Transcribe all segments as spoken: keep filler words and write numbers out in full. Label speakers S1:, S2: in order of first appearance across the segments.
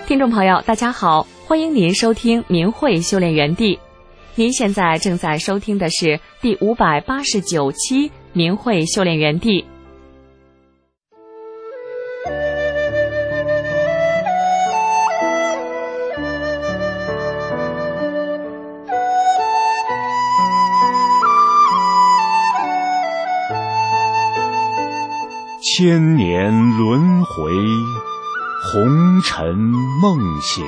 S1: 听众朋友大家好，欢迎您收听明慧修炼园地。您现在正在收听的是第五百八十九期明慧修炼园地。
S2: 千年轮回，红尘梦醒，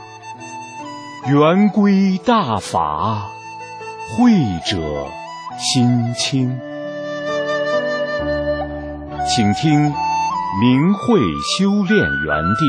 S2: 圆归大法，慧者心清。请听明慧修炼园地。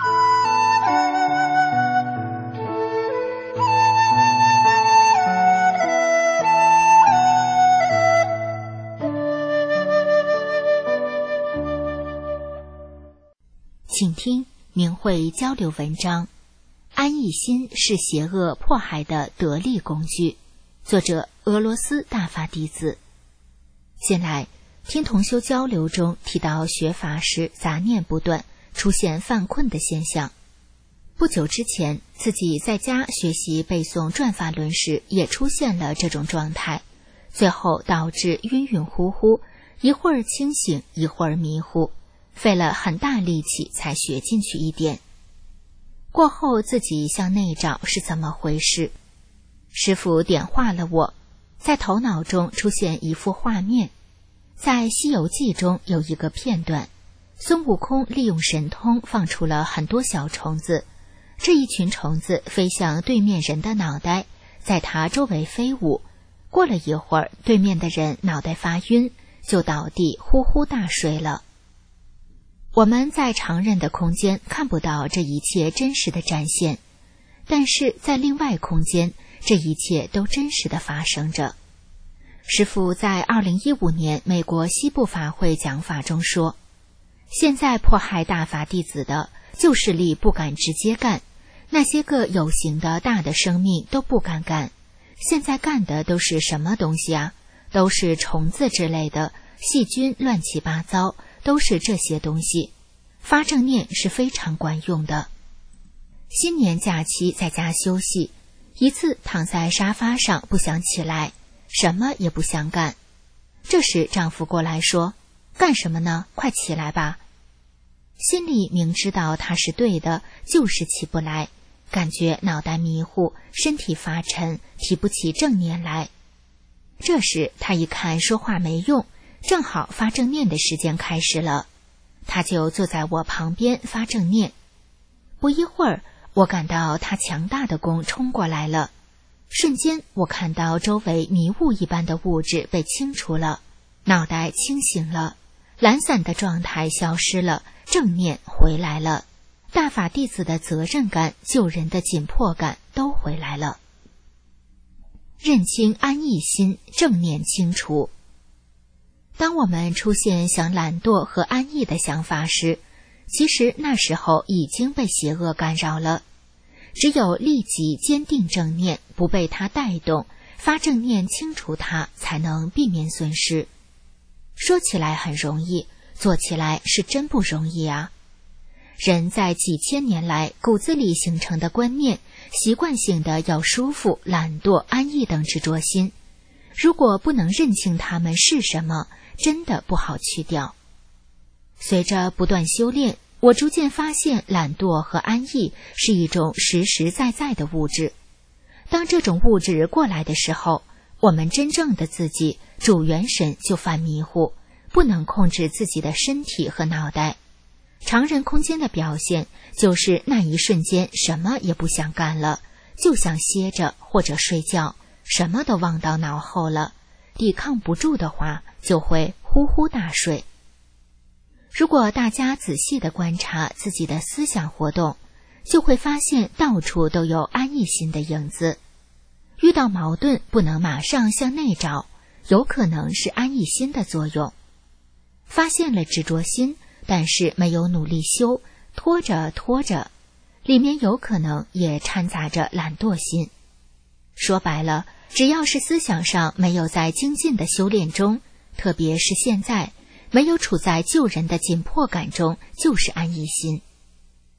S3: 请听明慧交流文章，安逸心是邪恶迫害的得力工具，作者俄罗斯大法弟子。近来听同修交流中提到学法时杂念不断，出现犯困的现象。不久之前自己在家学习背诵转法轮时也出现了这种状态，最后导致晕晕乎乎，一会儿清醒一会儿迷糊，费了很大力气才学进去一点。过后自己向内找是怎么回事，师父点化了我，在头脑中出现一幅画面。在《西游记》中有一个片段，孙悟空利用神通放出了很多小虫子，这一群虫子飞向对面人的脑袋，在他周围飞舞。过了一会儿，对面的人脑袋发晕，就倒地呼呼大睡了。我们在常人的空间看不到这一切真实的展现，但是在另外空间，这一切都真实的发生着。师父在二零一五年美国西部法会讲法中说，现在迫害大法弟子的旧势力不敢直接干，那些个有形的大的生命都不敢干，现在干的都是什么东西啊？都是虫子之类的，细菌乱七八糟，都是这些东西。发正念是非常管用的。新年假期在家休息，一次躺在沙发上不想起来，什么也不想干。这时丈夫过来说，干什么呢？快起来吧。心里明知道他是对的，就是起不来，感觉脑袋迷糊，身体发沉，提不起正念来。这时他一看说话没用，正好发正念的时间开始了，他就坐在我旁边发正念。不一会儿，我感到他强大的功冲过来了，瞬间我看到周围迷雾一般的物质被清除了，脑袋清醒了，懒散的状态消失了，正念回来了，大法弟子的责任感、救人的紧迫感都回来了。认清安逸心，正念清除。当我们出现想懒惰和安逸的想法时，其实那时候已经被邪恶干扰了。只有立即坚定正念，不被它带动，发正念清除它，才能避免损失。说起来很容易，做起来是真不容易啊。人在几千年来骨子里形成的观念，习惯性的要舒服、懒惰、安逸等执着心，如果不能认清它们是什么，真的不好去掉。随着不断修炼，我逐渐发现懒惰和安逸是一种实实在在的物质。当这种物质过来的时候，我们真正的自己主元神就犯迷糊，不能控制自己的身体和脑袋。常人空间的表现就是那一瞬间什么也不想干了，就想歇着或者睡觉，什么都忘到脑后了，抵抗不住的话就会呼呼大睡。如果大家仔细地观察自己的思想活动，就会发现到处都有安逸心的影子。遇到矛盾不能马上向内找，有可能是安逸心的作用。发现了执着心，但是没有努力修，拖着拖着，里面有可能也掺杂着懒惰心。说白了，只要是思想上没有在精进的修炼中，特别是现在没有处在救人的紧迫感中，就是安逸心。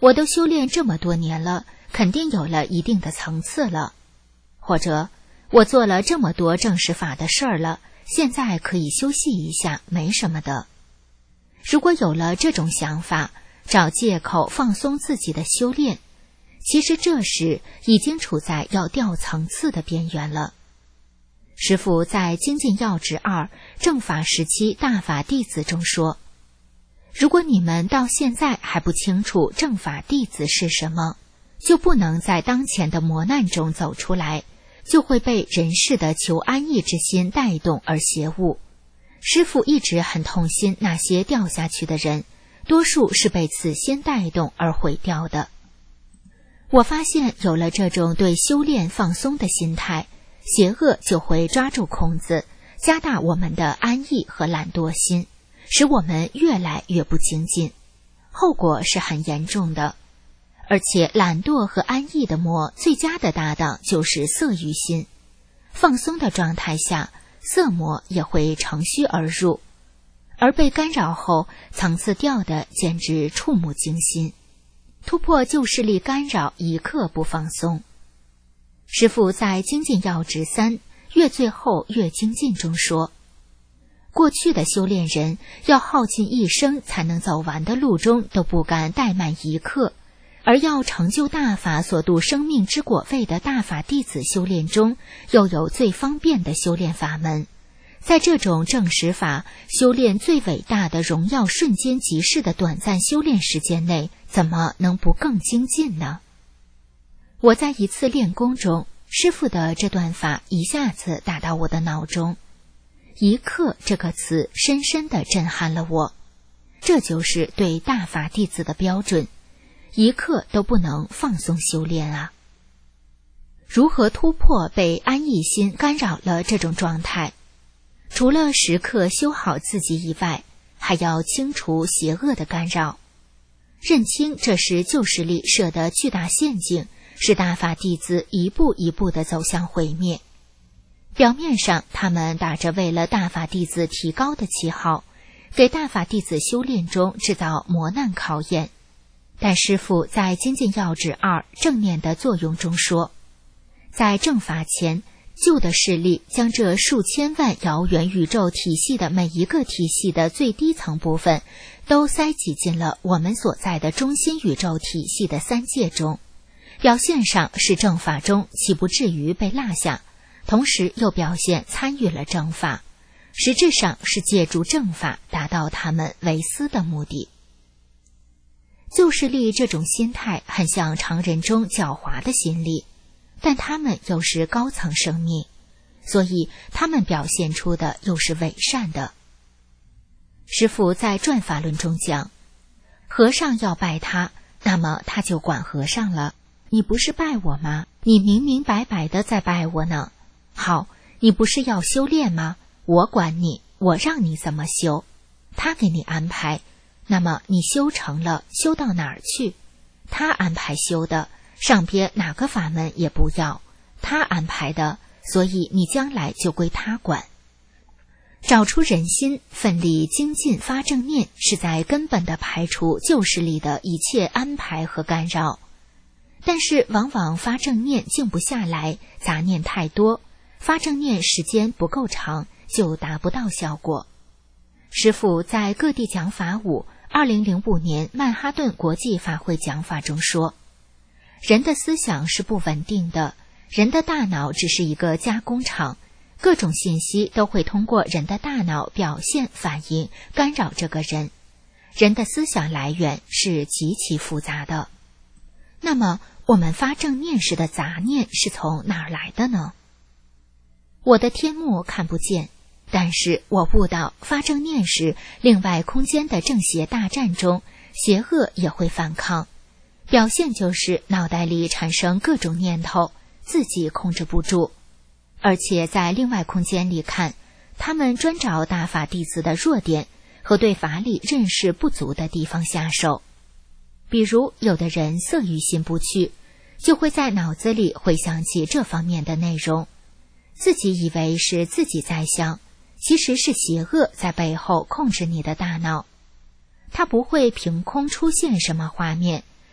S3: 我都修炼这么多年了，肯定有了一定的层次了。或者，我做了这么多正实法的事儿了，现在可以休息一下，没什么的。如果有了这种想法，找借口放松自己的修炼，其实这时已经处在要掉层次的边缘了。师父在《精进要旨二正法时期大法弟子》中说，如果你们到现在还不清楚正法弟子是什么，就不能在当前的磨难中走出来，就会被人世的求安逸之心带动而邪误。师父一直很痛心那些掉下去的人，多数是被此心带动而毁掉的。我发现有了这种对修炼放松的心态，邪恶就会抓住空子，加大我们的安逸和懒惰心，使我们越来越不精进，后果是很严重的。而且懒惰和安逸的魔最佳的搭档就是色欲心，放松的状态下，色魔也会乘虚而入，而被干扰后，层次掉的简直触目惊心。突破旧势力干扰，一刻不放松。师父在《精进要旨三越最后越精进》中说，过去的修炼人要耗尽一生才能走完的路中都不敢怠慢一刻，而要成就大法所度生命之果位的大法弟子修炼中，又有最方便的修炼法门。在这种正实法修炼最伟大的荣耀瞬间即逝的短暂修炼时间内，怎么能不更精进呢？我在一次练功中，师父的这段法一下子打到我的脑中，一刻这个词深深地震撼了我。这就是对大法弟子的标准，一刻都不能放松修炼啊！如何突破被安逸心干扰了这种状态？除了时刻修好自己以外，还要清除邪恶的干扰，认清这是旧势力设的巨大陷阱，是大法弟子一步一步地走向毁灭。表面上他们打着为了大法弟子提高的旗号，给大法弟子修炼中制造磨难考验，但师父在《精进要旨二正念的作用中说，在正法前，旧的势力将这数千万遥远宇宙体系的每一个体系的最低层部分都塞挤进了我们所在的中心宇宙体系的三界中，表现上是正法中岂不至于被落下，同时又表现参与了正法，实质上是借助正法达到他们为私的目的。旧势力这种心态很像常人中狡猾的心理，但他们又是高层生命，所以他们表现出的又是伪善的。师父在转法论中讲，和尚要拜他，那么他就管和尚了。你不是拜我吗？你明明白白的在拜我呢。好，你不是要修炼吗？我管你，我让你怎么修，他给你安排，那么你修成了，修到哪儿去？他安排修的，上边哪个法门也不要，他安排的，所以你将来就归他管。找出人心，奋力精进发正念，是在根本地排除旧势力的一切安排和干扰。但是往往发正念静不下来，杂念太多，发正念时间不够长，就达不到效果。师父在各地讲法五二零零五年曼哈顿国际法会讲法中说，人的思想是不稳定的，人的大脑只是一个加工厂，各种信息都会通过人的大脑表现反应干扰这个人，人的思想来源是极其复杂的。那么我们发正念时的杂念是从哪儿来的呢？我的天目看不见，但是我悟到发正念时，另外空间的正邪大战中，邪恶也会反抗，表现就是脑袋里产生各种念头，自己控制不住。而且在另外空间里看，他们专找大法弟子的弱点和对法理认识不足的地方下手。比如有的人色欲心不去，就会在脑子里回想起这方面的内容，自己以为是自己在想，其实是邪恶在背后控制你的大脑。它不会凭空出现什么画面，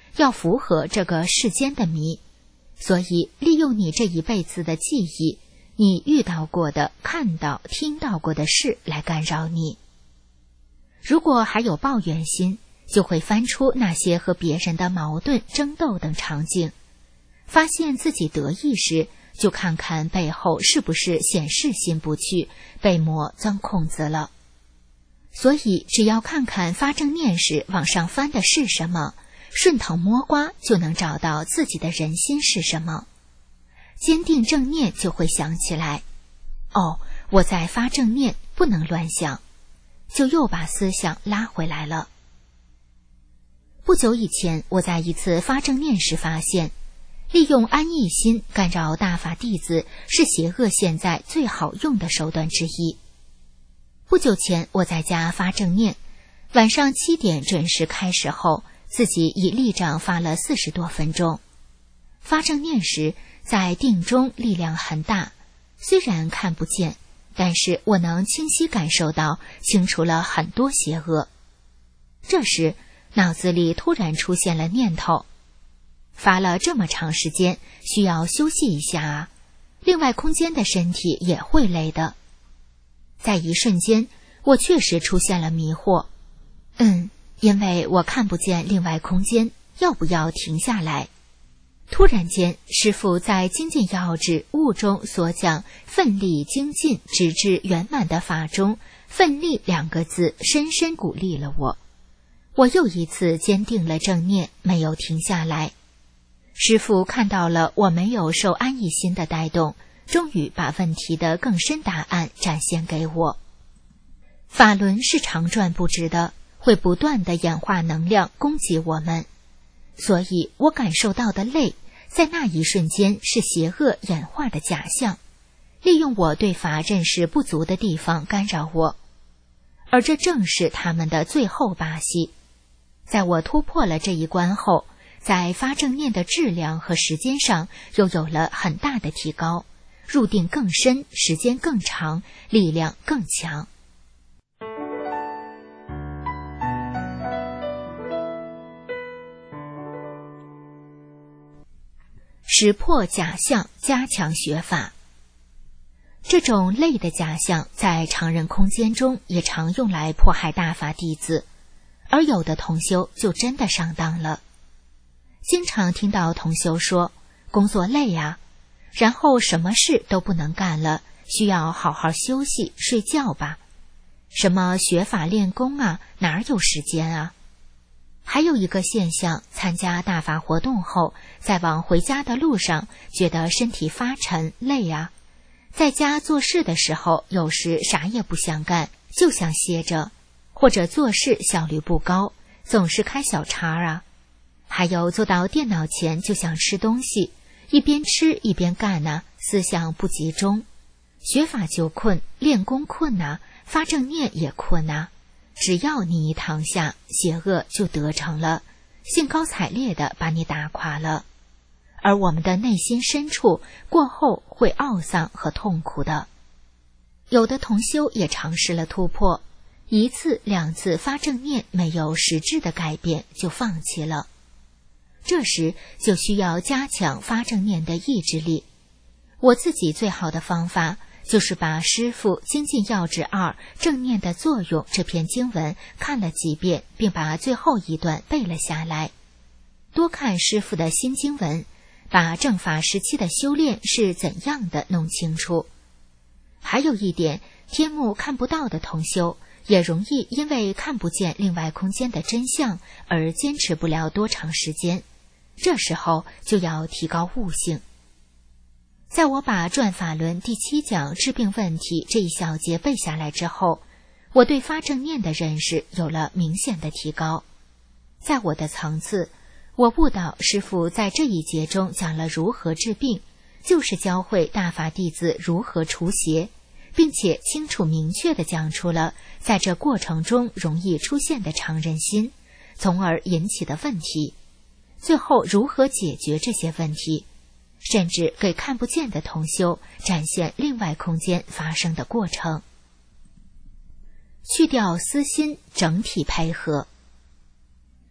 S3: 要符合这个世间的迷，所以利用你这一辈子的记忆，你遇到过的、看到、听到过的事来干扰你。如果还有抱怨心，就会翻出那些和别人的矛盾、争斗等场景，发现自己得意时，就看看背后是不是显示心不去，被魔钻空子了。所以只要看看发正念时往上翻的是什么，顺藤摸瓜就能找到自己的人心是什么。坚定正念就会想起来，哦，我在发正念，不能乱想，就又把思想拉回来了。不久以前，我在一次发正念时发现，利用安逸心干扰大法弟子是邪恶现在最好用的手段之一。不久前，我在家发正念，晚上七点准时开始后，自己以力掌发了四十多分钟。发正念时，在定中力量很大，虽然看不见，但是我能清晰感受到清除了很多邪恶。这时，脑子里突然出现了念头，发了这么长时间，需要休息一下啊，另外空间的身体也会累的。在一瞬间，我确实出现了迷惑。嗯，因为我看不见另外空间，要不要停下来？突然间，师父在精进要旨悟中所讲奋力精进直至圆满的法中，奋力两个字深深鼓励了我。我又一次坚定了正念，没有停下来。师父看到了我没有受安逸心的带动，终于把问题的更深答案展现给我。法轮是常转不止的，会不断地演化能量攻击我们，所以我感受到的累，在那一瞬间是邪恶演化的假象，利用我对法认识不足的地方干扰我，而这正是他们的最后把戏。在我突破了这一关后，在发正念的质量和时间上又有了很大的提高，入定更深，时间更长，力量更强。识破假象，加强学法。这种类的假象在常人空间中也常用来迫害大法弟子，而有的同修就真的上当了。经常听到同修说工作累啊，然后什么事都不能干了，需要好好休息睡觉吧。什么学法练功啊，哪有时间啊？还有一个现象，参加大法活动后，在往回家的路上觉得身体发沉累啊，在家做事的时候有时啥也不想干，就想歇着，或者做事效率不高，总是开小差啊。还有坐到电脑前就想吃东西，一边吃一边干啊，思想不集中。学法就困，练功困啊，发正念也困啊。只要你一躺下，邪恶就得逞了，兴高采烈地把你打垮了。而我们的内心深处过后会懊丧和痛苦的。有的同修也尝试了突破，一次两次发正念没有实质的改变，就放弃了。这时就需要加强发正念的意志力。我自己最好的方法就是把师父精进要旨二正念的作用这篇经文看了几遍，并把最后一段背了下来。多看师父的新经文，把正法时期的修炼是怎样的弄清楚。还有一点，天目看不到的同修也容易因为看不见另外空间的真相而坚持不了多长时间，这时候就要提高悟性。在我把转法轮第七讲治病问题这一小节背下来之后，我对发正念的认识有了明显的提高。在我的层次，我悟到师父在这一节中讲了如何治病，就是教会大法弟子如何除邪，并且清楚明确地讲出了在这过程中容易出现的常人心，从而引起的问题，最后如何解决这些问题，甚至给看不见的同修展现另外空间发生的过程。去掉私心，整体配合。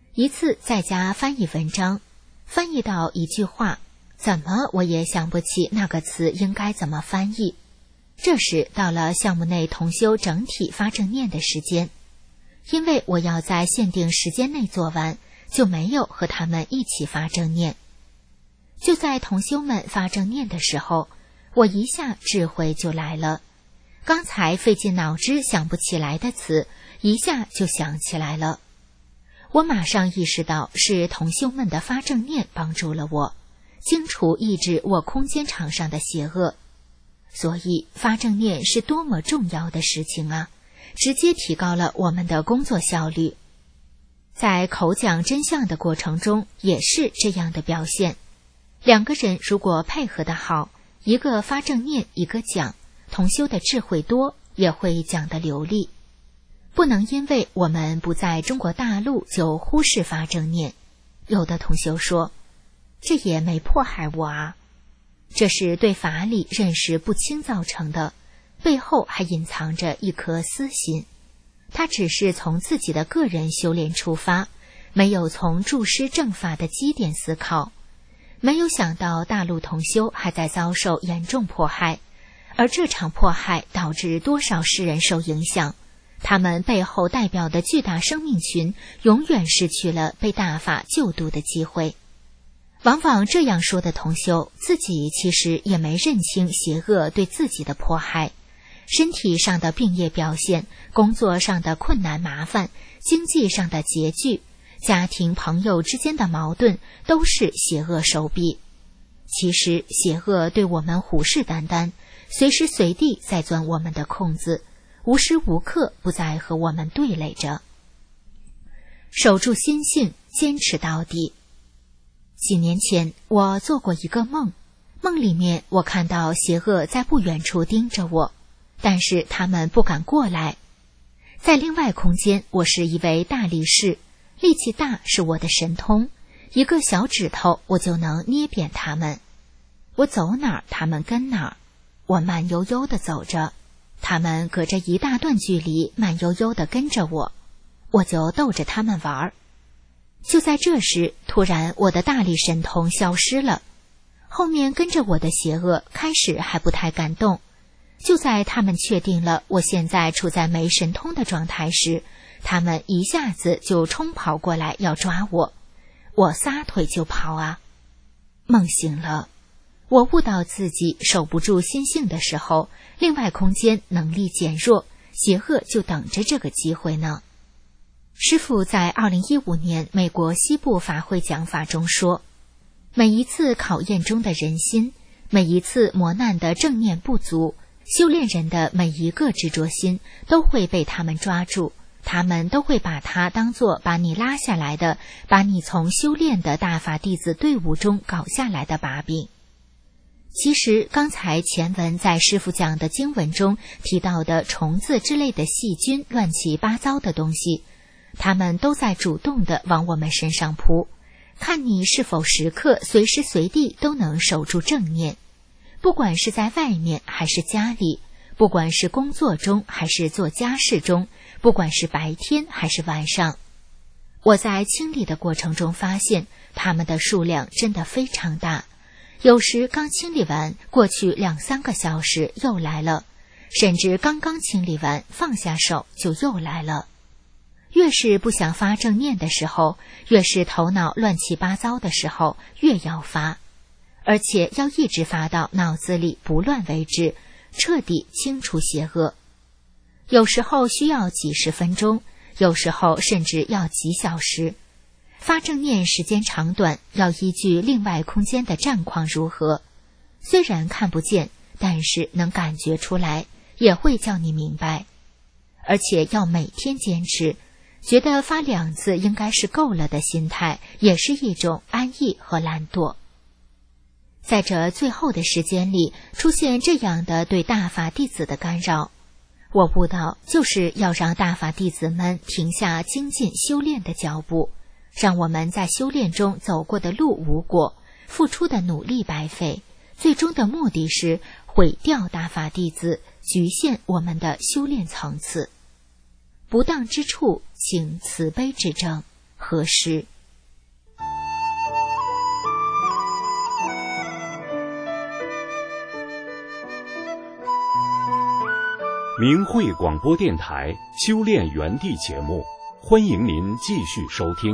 S3: 一次在家翻译文章，翻译到一句话，怎么我也想不起那个词应该怎么翻译。这时到了项目内同修整体发正念的时间，因为我要在限定时间内做完，就没有和他们一起发正念。就在同修们发正念的时候，我一下智慧就来了，刚才费尽脑汁想不起来的词，一下就想起来了。我马上意识到是同修们的发正念帮助了我，清除抑制我空间场上的邪恶。所以发正念是多么重要的事情啊，直接提高了我们的工作效率。在口讲真相的过程中也是这样的表现。两个人如果配合得好，一个发正念，一个讲，同修的智慧多，也会讲得流利。不能因为我们不在中国大陆就忽视发正念。有的同修说，这也没迫害我啊。这是对法理认识不清造成的，背后还隐藏着一颗私心。他只是从自己的个人修炼出发，没有从注师正法的基点思考，没有想到大陆同修还在遭受严重迫害，而这场迫害导致多少世人受影响，他们背后代表的巨大生命群永远失去了被大法救度的机会。往往这样说的同修，自己其实也没认清邪恶对自己的迫害，身体上的病业表现，工作上的困难麻烦，经济上的拮据，家庭朋友之间的矛盾，都是邪恶手臂。其实邪恶对我们虎视眈眈，随时随地在钻我们的空子，无时无刻不在和我们对垒着。守住心性，坚持到底。几年前我做过一个梦，梦里面我看到邪恶在不远处盯着我，但是他们不敢过来。在另外空间，我是一位大力士，力气大是我的神通，一个小指头我就能捏扁他们。我走哪儿他们跟哪儿，我慢悠悠地走着，他们隔着一大段距离慢悠悠地跟着我，我就逗着他们玩。就在这时，突然我的大力神通消失了，后面跟着我的邪恶开始还不太敢动。就在他们确定了我现在处在没神通的状态时，他们一下子就冲跑过来要抓我，我撒腿就跑啊。梦醒了，我悟到自己守不住心性的时候，另外空间能力减弱，邪恶就等着这个机会呢。师父在二零一五年美国西部法会讲法中说，每一次考验中的人心，每一次磨难的正念不足，修炼人的每一个执着心都会被他们抓住，他们都会把它当作把你拉下来的，把你从修炼的大法弟子队伍中搞下来的把柄。其实刚才前文在师父讲的经文中提到的虫子之类的细菌，乱七八糟的东西，他们都在主动地往我们身上扑，看你是否时刻随时随地都能守住正念。不管是在外面还是家里，不管是工作中还是做家事中，不管是白天还是晚上，我在清理的过程中发现，他们的数量真的非常大。有时刚清理完，过去两三个小时又来了，甚至刚刚清理完，放下手就又来了。越是不想发正念的时候，越是头脑乱七八糟的时候，越要发，而且要一直发到脑子里不乱为止，彻底清除邪恶。有时候需要几十分钟，有时候甚至要几小时。发正念时间长短要依据另外空间的战况如何，虽然看不见，但是能感觉出来，也会叫你明白。而且要每天坚持，觉得发两次应该是够了的心态，也是一种安逸和懒惰。在这最后的时间里，出现这样的对大法弟子的干扰，我悟到就是要让大法弟子们停下精进修炼的脚步，让我们在修炼中走过的路无果，付出的努力白费，最终的目的是毁掉大法弟子，局限我们的修炼层次。不当之处，请慈悲指正， 何时。
S2: 明慧广播电台修炼园地节目，欢迎您继续收听。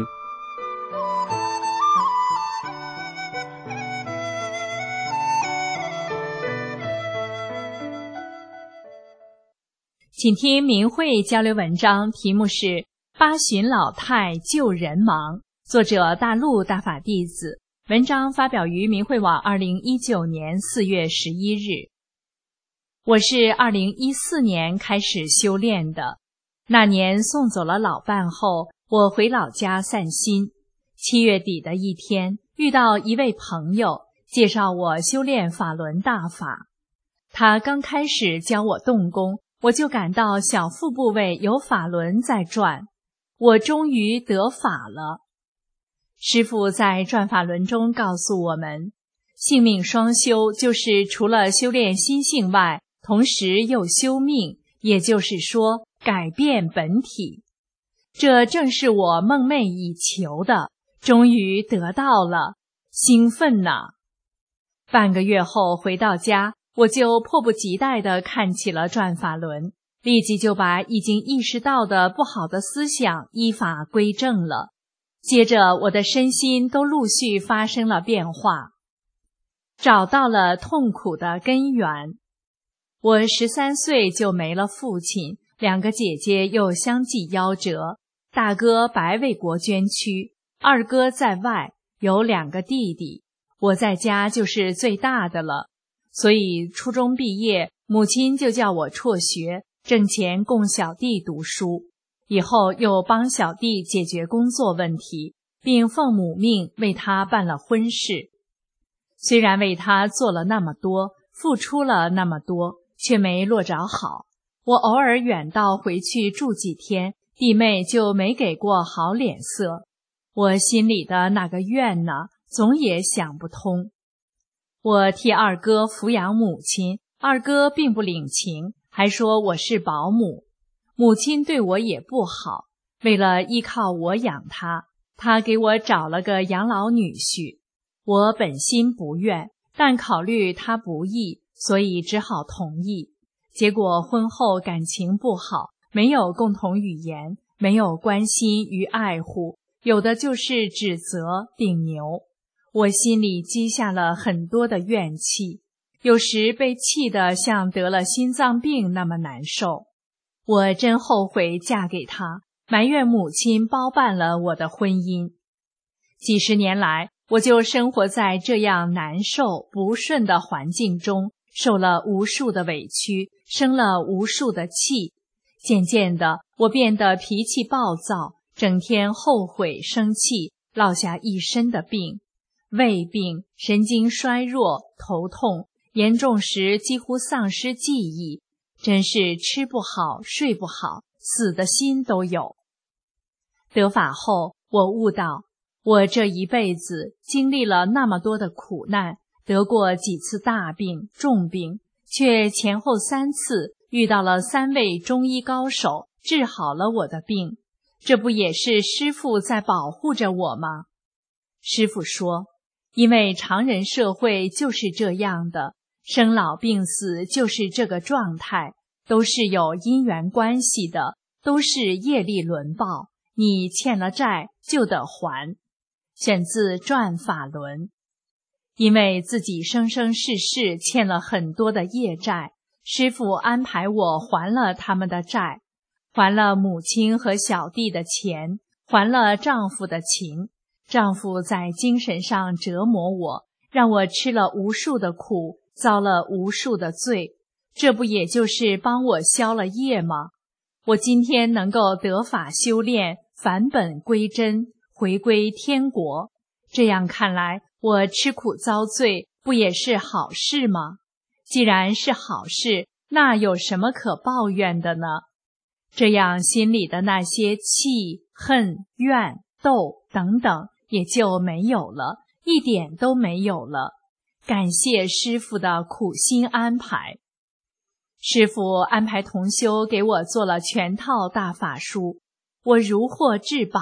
S4: 请听明慧交流文章，题目是《八旬老太救人忙》，作者大陆大法弟子。文章发表于明慧网二零一九年四月十一日。我是二零一四年开始修炼的，那年送走了老伴后，我回老家散心。七月底的一天，遇到一位朋友，介绍我修炼法轮大法。他刚开始教我动功，我就感到小腹部位有法轮在转，我终于得法了。师父在转法轮中告诉我们，性命双修就是除了修炼心性外，同时又修命，也就是说改变本体。这正是我梦寐以求的，终于得到了，兴奋呐！半个月后回到家，我就迫不及待地看起了转法轮，立即就把已经意识到的不好的思想依法归正了。接着我的身心都陆续发生了变化，找到了痛苦的根源。我十三岁就没了父亲，两个姐姐又相继夭折，大哥白为国捐躯，二哥在外，有两个弟弟，我在家就是最大的了。所以初中毕业，母亲就叫我辍学，挣钱供小弟读书，以后又帮小弟解决工作问题，并奉母命为他办了婚事。虽然为他做了那么多，付出了那么多，却没落着好。我偶尔远道回去住几天，弟妹就没给过好脸色。我心里的那个怨呢，总也想不通。我替二哥抚养母亲，二哥并不领情，还说我是保姆。母亲对我也不好，为了依靠我养他，他给我找了个养老女婿。我本心不愿，但考虑他不易，所以只好同意。结果婚后感情不好，没有共同语言，没有关心与爱护，有的就是指责顶牛。我心里积下了很多的怨气，有时被气得像得了心脏病那么难受。我真后悔嫁给他，埋怨母亲包办了我的婚姻。几十年来，我就生活在这样难受不顺的环境中，受了无数的委屈，生了无数的气。渐渐的，我变得脾气暴躁，整天后悔生气，落下一身的病。胃病、神经衰弱、头痛，严重时几乎丧失记忆，真是吃不好、睡不好，死的心都有。得法后，我悟到，我这一辈子经历了那么多的苦难，得过几次大病、重病，却前后三次遇到了三位中医高手，治好了我的病。这不也是师父在保护着我吗？师父说，因为常人社会就是这样的，生老病死就是这个状态，都是有因缘关系的，都是业力轮报，你欠了债就得还。选自《转法轮》。因为自己生生世世欠了很多的业债，师父安排我还了他们的债，还了母亲和小弟的钱，还了丈夫的情。丈夫在精神上折磨我，让我吃了无数的苦，遭了无数的罪，这不也就是帮我消了业吗？我今天能够得法修炼，返本归真，回归天国，这样看来，我吃苦遭罪不也是好事吗？既然是好事，那有什么可抱怨的呢？这样心里的那些气、恨、怨、斗等等也就没有了，一点都没有了。感谢师父的苦心安排。师父安排同修给我做了全套大法书，我如获至宝，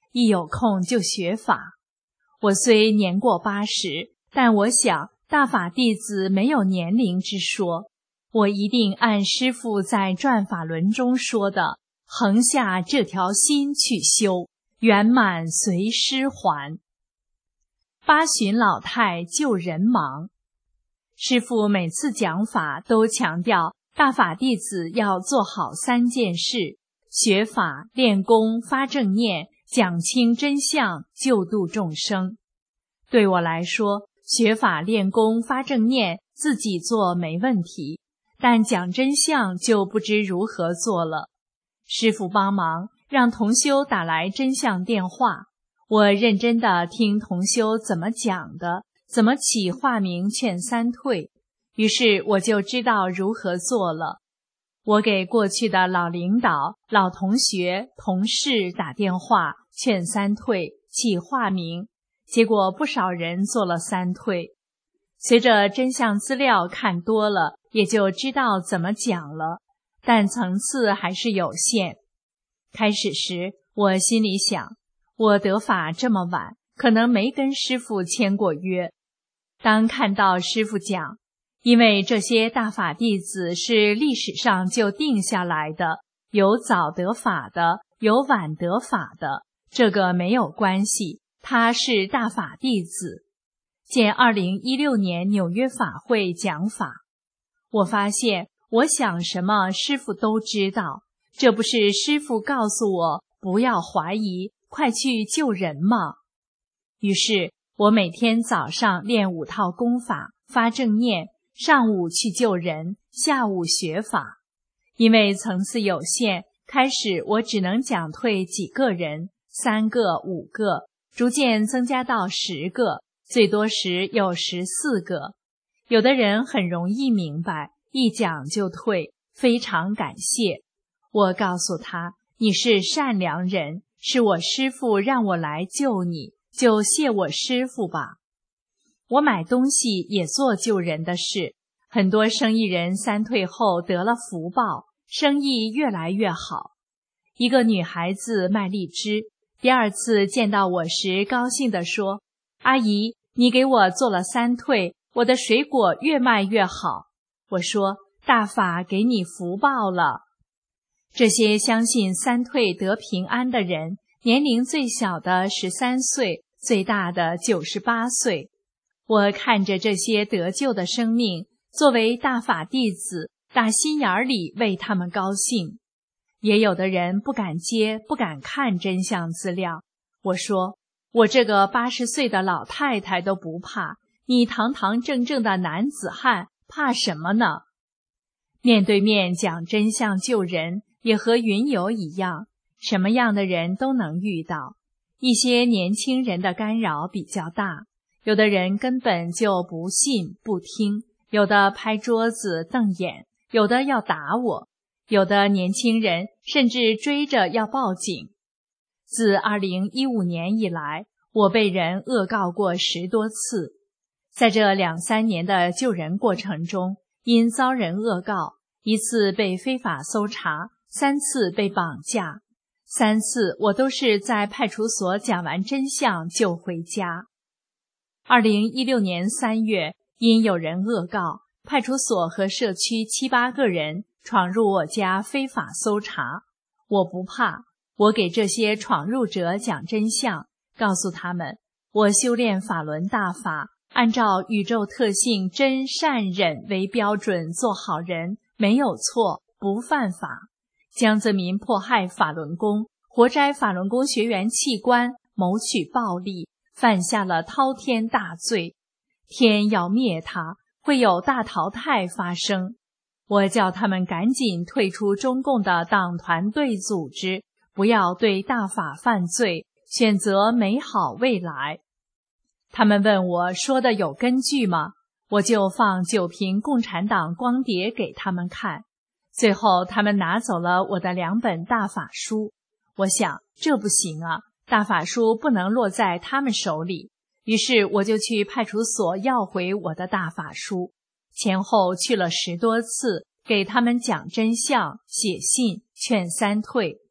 S4: 一有空就学法。我虽年过八十，但我想大法弟子没有年龄之说，我一定按师父在转法轮中说的，横下这条心去修，圆满随师还。八旬老态救人忙。师父每次讲法都强调大法弟子要做好三件事：学法、练功、发正念，讲清真相，救度众生。对我来说，学法、练功、发正念自己做没问题，但讲真相就不知如何做了。师父帮忙让同修打来真相电话，我认真地听同修怎么讲的，怎么起化名劝三退，于是我就知道如何做了。我给过去的老领导、老同学、同事打电话劝三退，起化名，结果不少人做了三退。随着真相资料看多了，也就知道怎么讲了，但层次还是有限。开始时，我心里想，我得法这么晚，可能没跟师父签过约。当看到师父讲，因为这些大法弟子是历史上就定下来的，有早得法的，有晚得法的，这个没有关系，他是大法弟子。见二零一六年纽约法会讲法，我发现我想什么师父都知道，这不是师父告诉我不要怀疑，快去救人吗？于是我每天早上练五套功法，发正念，上午去救人，下午学法。因为层次有限，开始我只能讲退几个人，三个、五个，逐渐增加到十个，最多时有十四个。有的人很容易明白，一讲就退，非常感谢。我告诉他，你是善良人，是我师父让我来救你，就谢我师父吧。我买东西也做救人的事，很多生意人三退后得了福报，生意越来越好。一个女孩子卖荔枝，第二次见到我时高兴地说，阿姨，你给我做了三退，我的水果越卖越好。我说，大法给你福报了。这些相信三退得平安的人，年龄最小的十三岁，最大的九十八岁。我看着这些得救的生命，作为大法弟子，打心眼里为他们高兴。也有的人不敢接，不敢看真相资料。我说，我这个八十岁的老太太都不怕，你堂堂正正的男子汉，怕什么呢？面对面讲真相救人，也和云游一样，什么样的人都能遇到。一些年轻人的干扰比较大，有的人根本就不信不听，有的拍桌子瞪眼，有的要打我，有的年轻人甚至追着要报警。自二零一五年以来，我被人恶告过十多次。在这两三年的救人过程中，因遭人恶告，一次被非法搜查，三次被绑架，三次我都是在派出所讲完真相就回家。二零一六年三月，因有人恶告，派出所和社区七八个人闯入我家非法搜查。我不怕，我给这些闯入者讲真相，告诉他们，我修炼法轮大法，按照宇宙特性真善忍为标准做好人，没有错，不犯法。江泽民迫害法轮功，活摘法轮功学员器官，谋取暴利，犯下了滔天大罪，天要灭他，会有大淘汰发生。我叫他们赶紧退出中共的党团队组织，不要对大法犯罪，选择美好未来。他们问我说的有根据吗？我就放九瓶共产党光碟给他们看。最后他们拿走了我的两本大法书。我想这不行啊，大法书不能落在他们手里，于是我就去派出所要回我的大法书，前后去了十多次，给他们讲真相，写信劝三退。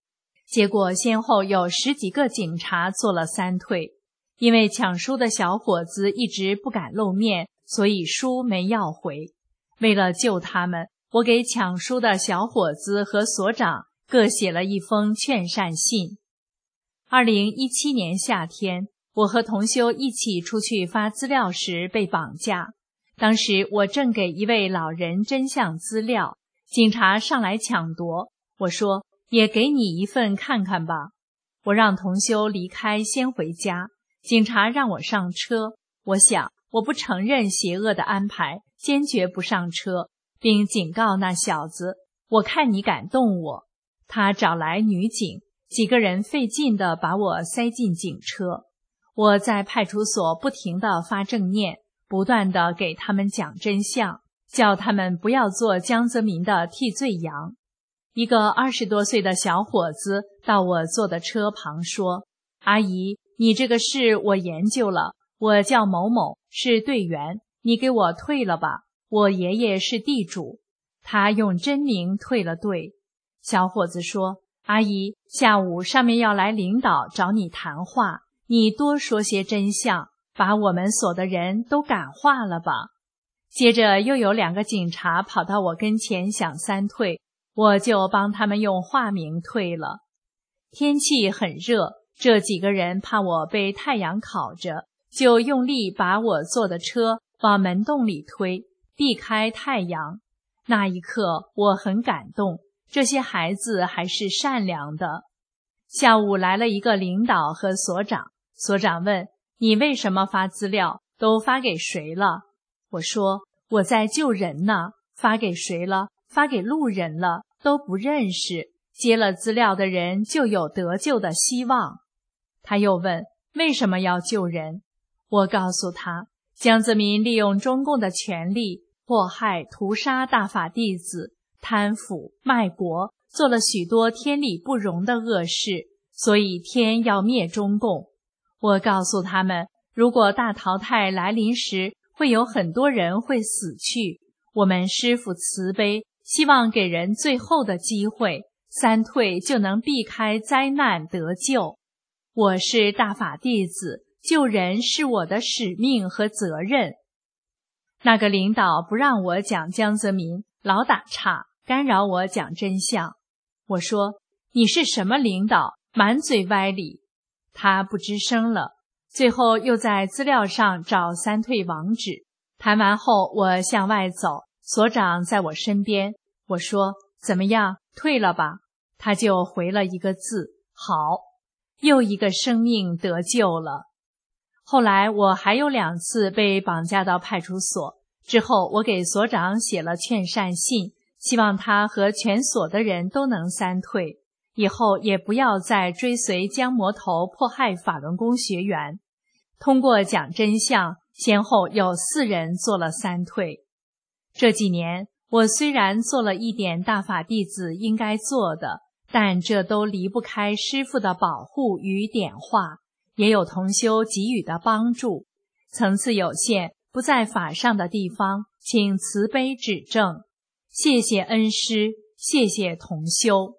S4: 结果先后有十几个警察做了三退。因为抢书的小伙子一直不敢露面，所以书没要回。为了救他们，我给抢书的小伙子和所长各写了一封劝善信。二零一七年夏天，我和同修一起出去发资料时被绑架。当时我正给一位老人真相资料，警察上来抢夺。我说，也给你一份看看吧。我让同修离开，先回家。警察让我上车，我想我不承认邪恶的安排，坚决不上车，并警告那小子，我看你敢动我。他找来女警，几个人费劲地把我塞进警车。我在派出所不停地发正念，不断地给他们讲真相，叫他们不要做江泽民的替罪羊。一个二十多岁的小伙子到我坐的车旁说，阿姨，你这个事我研究了，我叫某某，是队员，你给我退了吧，我爷爷是地主。他用真名退了队。小伙子说，阿姨，下午上面要来领导找你谈话，你多说些真相，把我们所的人都感化了吧。接着又有两个警察跑到我跟前想三退，我就帮他们用化名退了。天气很热，这几个人怕我被太阳烤着，就用力把我坐的车往门洞里推，避开太阳。那一刻我很感动，这些孩子还是善良的。下午来了一个领导和所长，所长问，你为什么发资料，都发给谁了？我说，我在救人呢，发给谁了？发给路人了，都不认识，接了资料的人就有得救的希望。他又问，为什么要救人？我告诉他，江泽民利用中共的权力，迫害、屠杀大法弟子，贪腐、卖国，做了许多天理不容的恶事，所以天要灭中共。我告诉他们，如果大淘汰来临时，会有很多人会死去，我们师父慈悲，希望给人最后的机会，三退就能避开灾难得救。我是大法弟子，救人是我的使命和责任。那个领导不让我讲江泽民，老打岔，干扰我讲真相。我说，你是什么领导，满嘴歪理。他不吱声了，最后又在资料上找三退网址。谈完后我向外走，所长在我身边，我说，怎么样，退了吧？他就回了一个字，好。又一个生命得救了。后来我还有两次被绑架到派出所，之后我给所长写了劝善信，希望他和全所的人都能三退，以后也不要再追随江魔头迫害法轮功学员。通过讲真相，先后有四人做了三退。这几年，我虽然做了一点大法弟子应该做的，但这都离不开师父的保护与点化，也有同修给予的帮助。层次有限，不在法上的地方，请慈悲指正。谢谢恩师，谢谢同修。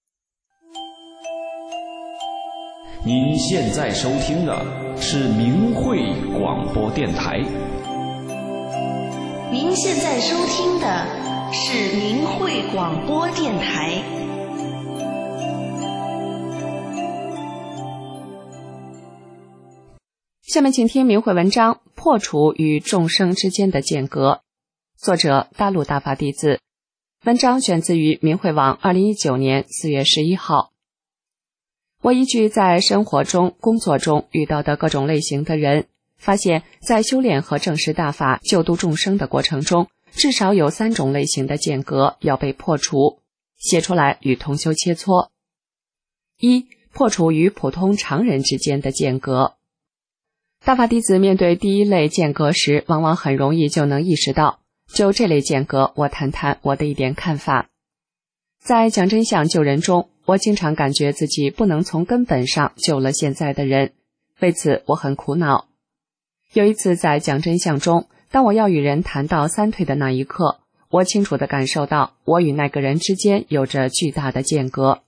S2: 您现在收听的是明慧广播电台。
S5: 您现在收听的是明慧广播电台。
S1: 下面请听明慧文章《破除与众生之间的间隔》，作者大陆大法弟子。文章选自于明慧网二零一九年四月十一号。我依据在生活中、工作中遇到的各种类型的人，发现在修炼和正视大法、救度众生的过程中，至少有三种类型的间隔要被破除，写出来与同修切磋。一、破除与普通常人之间的间隔。大法弟子面对第一类间隔时，往往很容易就能意识到，就这类间隔，我谈谈我的一点看法。在讲真相救人中，我经常感觉自己不能从根本上救了现在的人，为此我很苦恼。有一次在讲真相中，当我要与人谈到三退的那一刻，我清楚地感受到我与那个人之间有着巨大的间隔。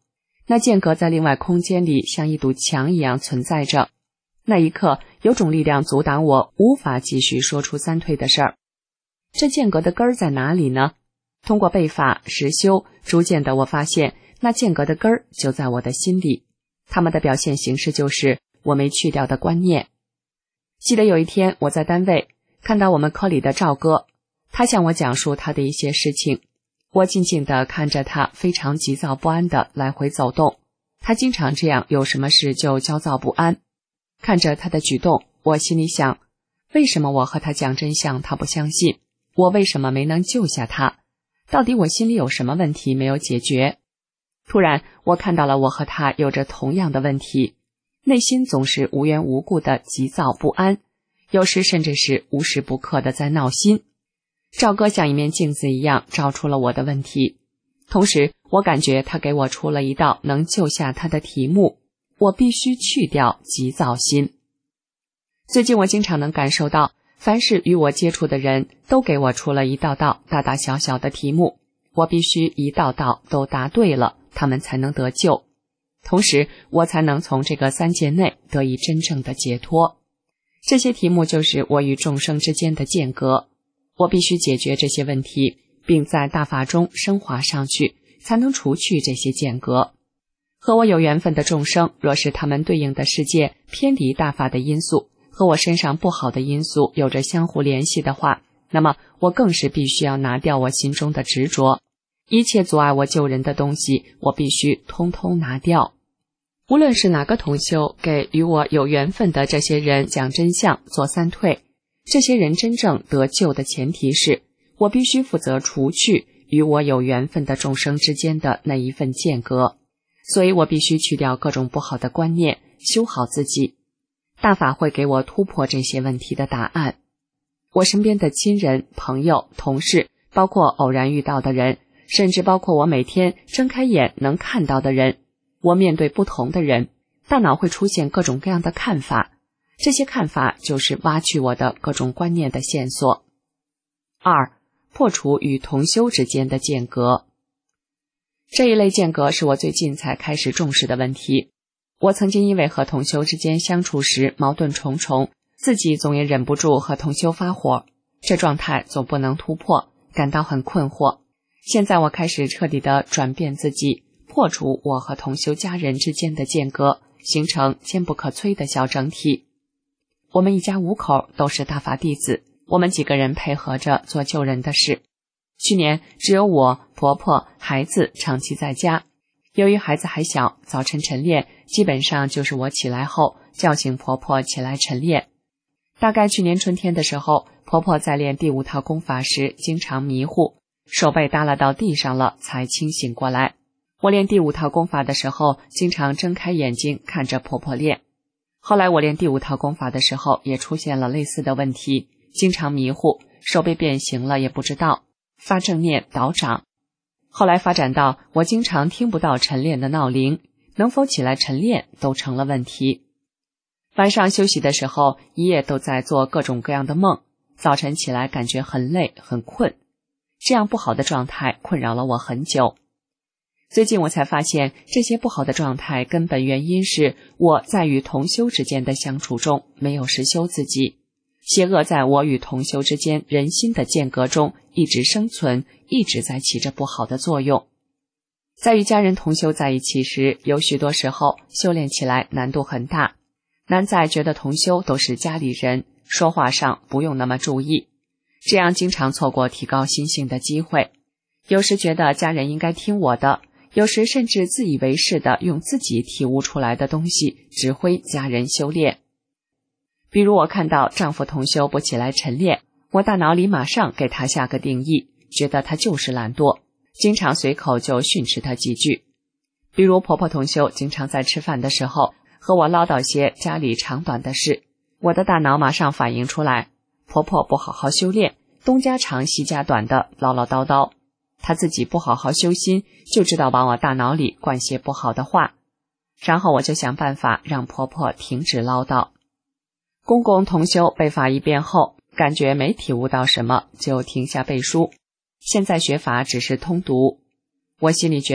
S1: 那间隔在另外空间里像一堵墙一样存在着。那一刻，有种力量阻挡我无法继续说出三退的事儿。这间隔的根儿在哪里呢？通过背法实修，逐渐的我发现那间隔的根儿就在我的心里，它们的表现形式就是我没去掉的观念。记得有一天我在单位看到我们科里的赵哥，他向我讲述他的一些事情，我静静地看着他非常急躁不安地来回走动，他经常这样，有什么事就焦躁不安。看着他的举动，我心里想，为什么我和他讲真相他不相信？我为什么没能救下他？到底我心里有什么问题没有解决？突然我看到了我和他有着同样的问题，内心总是无缘无故的急躁不安，有时甚至是无时不刻的在闹心。赵哥像一面镜子一样照出了我的问题，同时我感觉他给我出了一道能救下他的题目，我必须去掉急躁心。最近我经常能感受到，凡是与我接触的人都给我出了一道道大大小小的题目，我必须一道道都答对了，他们才能得救，同时我才能从这个三界内得以真正的解脱。这些题目就是我与众生之间的间隔，我必须解决这些问题，并在大法中升华上去，才能除去这些间隔。和我有缘分的众生，若是他们对应的世界偏离大法的因素，和我身上不好的因素有着相互联系的话，那么我更是必须要拿掉我心中的执着，一切阻碍我救人的东西，我必须通通拿掉。无论是哪个同修给与我有缘分的这些人讲真相做三退，这些人真正得救的前提是，我必须负责除去与我有缘分的众生之间的那一份间隔，所以我必须去掉各种不好的观念，修好自己。大法会给我突破这些问题的答案。我身边的亲人、朋友、同事，包括偶然遇到的人，甚至包括我每天睁开眼能看到的人，我面对不同的人，大脑会出现各种各样的看法，这些看法就是挖去我的各种观念的线索。二、破除与同修之间的间隔。这一类间隔是我最近才开始重视的问题。我曾经因为和同修之间相处时矛盾重重，自己总也忍不住和同修发火，这状态总不能突破，感到很困惑。现在我开始彻底的转变自己，破除我和同修家人之间的间隔，形成坚不可摧的小整体。我们一家五口都是大法弟子，我们几个人配合着做救人的事。去年只有我、婆婆、孩子长期在家，由于孩子还小，早晨晨练基本上就是我起来后叫醒婆婆起来晨练。大概去年春天的时候，婆婆在练第五套功法时经常迷糊，手被耷拉到地上了才清醒过来。我练第五套功法的时候，经常睁开眼睛看着婆婆练。后来我练第五套功法的时候，也出现了类似的问题，经常迷糊，手被变形了也不知道，发正念倒掌。后来发展到我经常听不到晨练的闹铃，能否起来晨练都成了问题。晚上休息的时候，一夜都在做各种各样的梦，早晨起来感觉很累很困，这样不好的状态困扰了我很久。最近我才发现，这些不好的状态根本原因是我在与同修之间的相处中没有实修自己，邪恶在我与同修之间人心的间隔中一直生存，一直在起着不好的作用。在与家人同修在一起时，有许多时候修炼起来难度很大，难在觉得同修都是家里人，说话上不用那么注意，这样经常错过提高心性的机会。有时觉得家人应该听我的，有时甚至自以为是的用自己体悟出来的东西指挥家人修炼。比如我看到丈夫同修不起来晨练，我大脑里马上给他下个定义，觉得他就是懒惰，经常随口就训斥他几句。比如婆婆同修经常在吃饭的时候和我唠叨些家里长短的事，我的大脑马上反映出来，婆婆不好好修炼，东家长西家短的唠唠叨叨，她自己不好好修心，就知道往我大脑里灌些不好的话。然后我就想办法让婆婆停止唠叨。公公同修背法一遍后，感觉没体悟到什么，就停下背书。现在学法只是通读。我心里觉得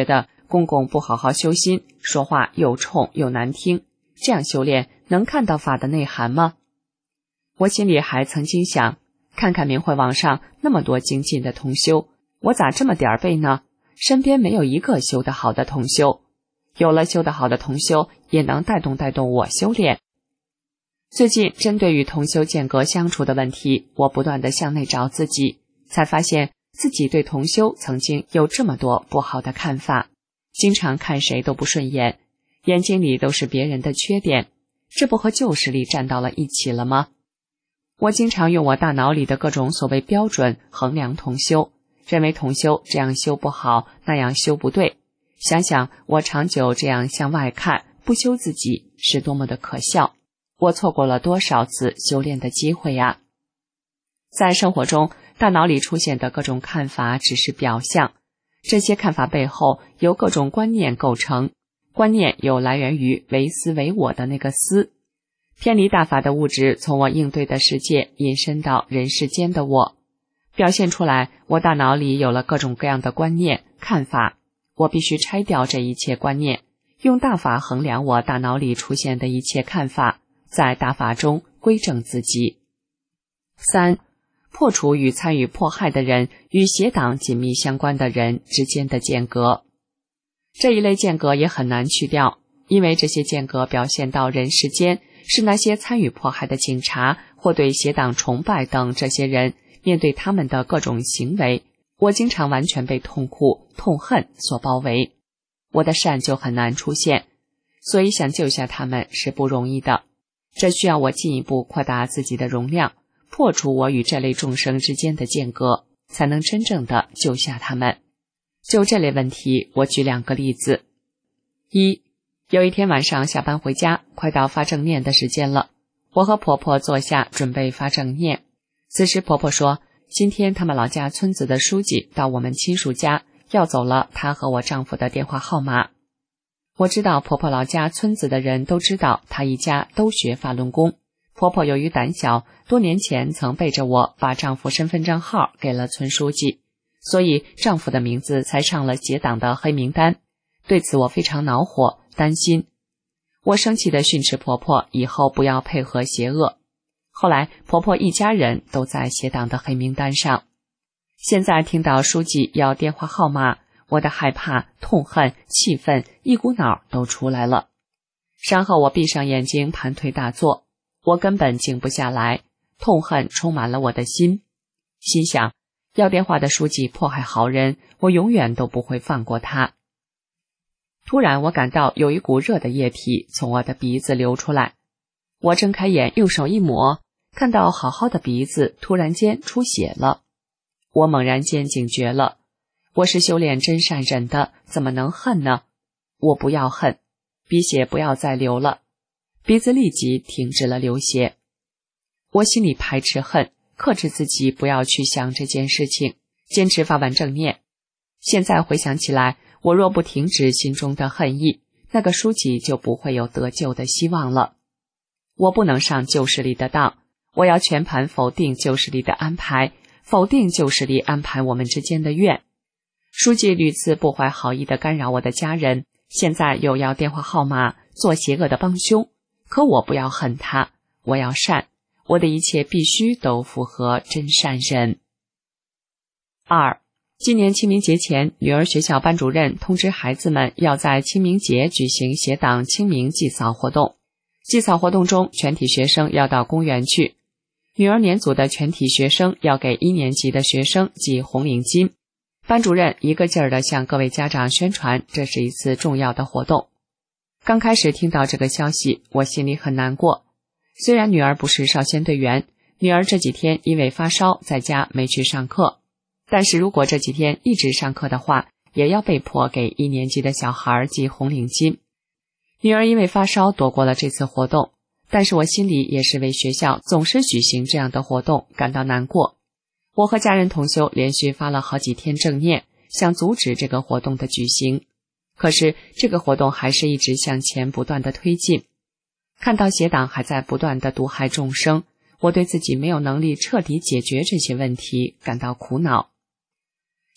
S1: 公公不好好修心，说话又冲又难听，这样修炼能看到法的内涵吗？我心里还曾经想，看看明慧网上那么多精进的同修，我咋这么点儿背呢？身边没有一个修得好的同修，有了修得好的同修，也能带动带动我修炼。最近针对与同修间隔相处的问题，我不断地向内找自己，才发现自己对同修曾经有这么多不好的看法，经常看谁都不顺眼，眼睛里都是别人的缺点，这不和旧势力站到了一起了吗？我经常用我大脑里的各种所谓标准衡量同修，认为同修这样修不好，那样修不对。想想我长久这样向外看，不修自己是多么的可笑，我错过了多少次修炼的机会呀！在生活中，大脑里出现的各种看法只是表象，这些看法背后由各种观念构成，观念有来源于唯思唯我的那个思，偏离大法的物质从我应对的世界引申到人世间的我，表现出来我大脑里有了各种各样的观念看法，我必须拆掉这一切观念，用大法衡量我大脑里出现的一切看法，在大法中归正自己。三、破除与参与迫害的人与邪党紧密相关的人之间的间隔。这一类间隔也很难去掉，因为这些间隔表现到人世间，是那些参与迫害的警察或对邪党崇拜等这些人，面对他们的各种行为，我经常完全被痛苦、痛恨所包围，我的善就很难出现，所以想救下他们是不容易的。这需要我进一步扩大自己的容量，破除我与这类众生之间的间隔，才能真正的救下他们。就这类问题，我举两个例子。一，有一天晚上下班回家，快到发正念的时间了，我和婆婆坐下准备发正念。此时婆婆说，今天他们老家村子的书记到我们亲属家，要走了她和我丈夫的电话号码。我知道婆婆老家村子的人都知道她一家都学法轮功，婆婆由于胆小，多年前曾背着我把丈夫身份证号给了村书记，所以丈夫的名字才上了邪党的黑名单。对此我非常恼火，担心。我生气地训斥婆婆以后不要配合邪恶。后来婆婆一家人都在邪党的黑名单上。现在听到书记要电话号码，我的害怕、痛恨、气愤一股脑都出来了。然后我闭上眼睛盘腿打坐，我根本静不下来，痛恨充满了我的心。心想，要电话的书记迫害好人，我永远都不会放过他。突然我感到有一股热的液体从我的鼻子流出来，我睁开眼，用手一抹，看到好好的鼻子突然间出血了。我猛然间警觉了，我是修炼真善忍的，怎么能恨呢？我不要恨，鼻血不要再流了。鼻子立即停止了流血。我心里排斥恨，克制自己不要去想这件事情，坚持发完正念。现在回想起来，我若不停止心中的恨意，那个书记就不会有得救的希望了。我不能上旧势力的当，我要全盘否定旧势力的安排，否定旧势力安排我们之间的怨。书记屡次不怀好意地干扰我的家人，现在又要电话号码，做邪恶的帮凶。可我不要恨他，我要善，我的一切必须都符合真善忍。二，今年清明节前，女儿学校班主任通知孩子们要在清明节举行邪党清明祭扫活动。祭扫活动中，全体学生要到公园去。女儿年组的全体学生要给一年级的学生系红领巾。班主任一个劲儿地向各位家长宣传，这是一次重要的活动。刚开始听到这个消息，我心里很难过。虽然女儿不是少先队员，女儿这几天因为发烧在家没去上课，但是如果这几天一直上课的话，也要被迫给一年级的小孩系红领巾。女儿因为发烧躲过了这次活动，但是我心里也是为学校总是举行这样的活动感到难过。我和家人同修连续发了好几天正念，想阻止这个活动的举行，可是这个活动还是一直向前不断的推进。看到邪党还在不断的毒害众生，我对自己没有能力彻底解决这些问题感到苦恼。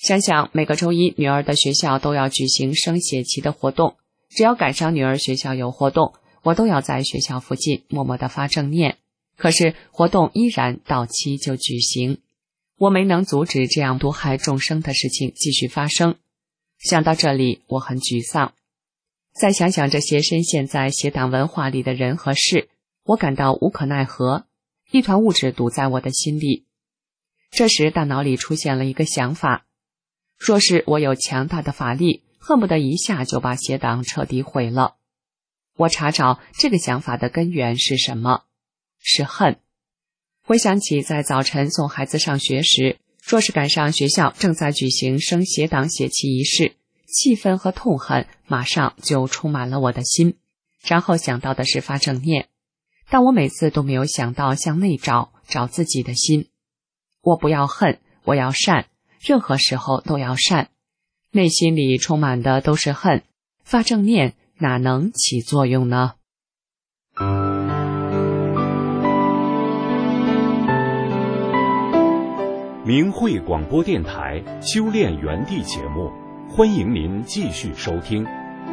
S1: 想想每个周一女儿的学校都要举行升学期的活动，只要赶上女儿学校有活动，我都要在学校附近默默地发正念。可是活动依然到期就举行，我没能阻止这样毒害众生的事情继续发生。想到这里，我很沮丧。再想想这些深陷在邪党文化里的人和事，我感到无可奈何，一团物质堵在我的心里。这时大脑里出现了一个想法，说是我有强大的法力，恨不得一下就把邪党彻底毁了。我查找这个想法的根源是什么，是恨。回想起在早晨送孩子上学时，若是赶上学校正在举行升邪党血旗仪式，气愤和痛恨马上就充满了我的心，然后想到的是发正念，但我每次都没有想到向内找，找自己的心。我不要恨，我要善，任何时候都要善。内心里充满的都是恨，发正念哪能起作用呢？
S2: 明慧广播电台修炼园地节目，欢迎您继续收听。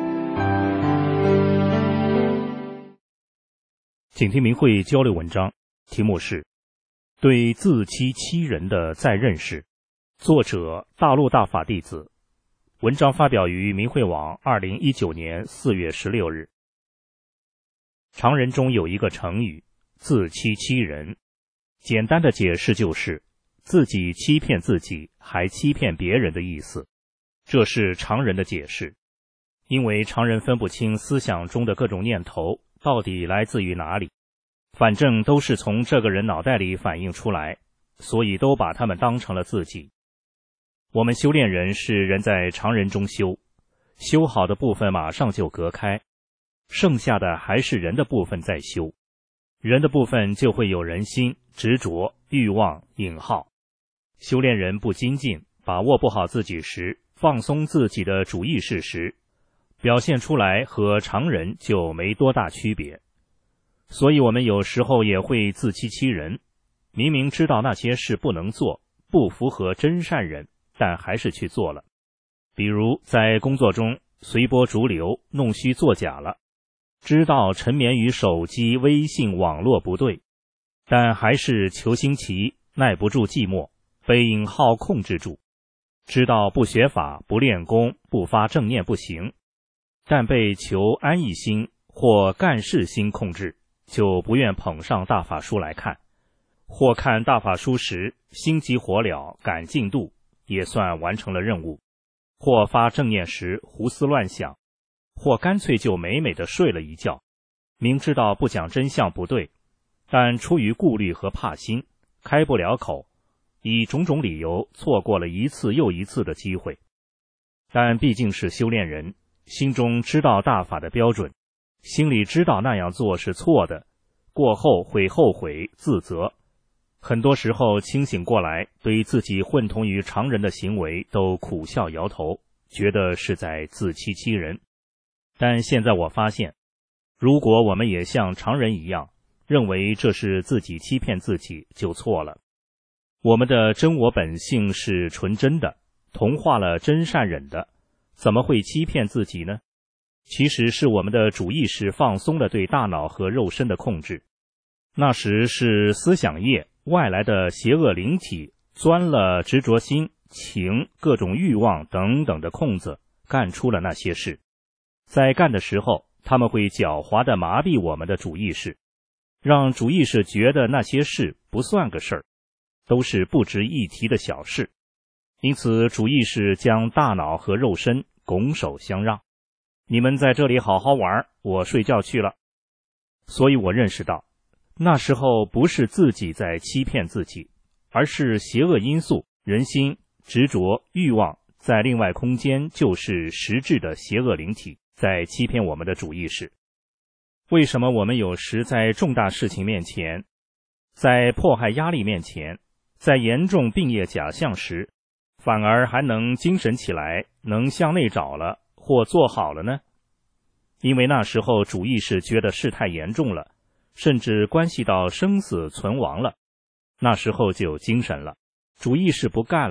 S6: 请听明慧交流文章，题目是对自欺欺人的再认识，作者大陆大法弟子。文章发表于明慧网二零一九年四月十六日。常人中有一个成语，自欺欺人，简单的解释就是自己欺骗自己，还欺骗别人的意思。这是常人的解释，因为常人分不清思想中的各种念头到底来自于哪里，反正都是从这个人脑袋里反映出来，所以都把他们当成了自己。我们修炼人是人在常人中修，修好的部分马上就隔开，剩下的还是人的部分在修。人的部分就会有人心、执着、欲望、引号。修炼人不精进，把握不好自己时，放松自己的主意识时，表现出来和常人就没多大区别。所以我们有时候也会自欺欺人，明明知道那些事不能做，不符合真善人，但还是去做了。比如在工作中随波逐流，弄虚作假了，知道沉湎于手机、微信网络不对，但还是求新奇，耐不住寂寞，被引号控制住。知道不学法、不练功、不发正念不行，但被求安逸心或干事心控制，就不愿捧上大法书来看。或看大法书时心急火燎，赶进度，也算完成了任务；或发正念时胡思乱想，或干脆就美美的睡了一觉，明知道不讲真相不对，但出于顾虑和怕心，开不了口，以种种理由错过了一次又一次的机会。但毕竟是修炼人，心中知道大法的标准，心里知道那样做是错的，过后会后悔自责。很多时候清醒过来，对自己混同于常人的行为都苦笑摇头，觉得是在自欺欺人。但现在我发现，如果我们也像常人一样，认为这是自己欺骗自己，就错了。我们的真我本性是纯真的，同化了真善忍的，怎么会欺骗自己呢？其实是我们的主意识放松了对大脑和肉身的控制。那时是思想业外来的邪恶灵体钻了执着心、情、各种欲望等等的空子，干出了那些事。在干的时候，他们会狡猾地麻痹我们的主意识，让主意识觉得那些事不算个事儿，都是不值一提的小事。因此主意识将大脑和肉身拱手相让，你们在这里好好玩，我睡觉去了。所以我认识到，那时候不是自己在欺骗自己，而是邪恶因素、人心、执着、欲望在另外空间，就是实质的邪恶灵体在欺骗我们的主意识。为什么我们有时在重大事情面前，在迫害压力面前，在严重病业假象时，反而还能精神起来，能向内找了或做好了呢？因为那时候主意识觉得事态严重了，甚至关系到生死存亡了，那时候就有精神了，主意识不干了，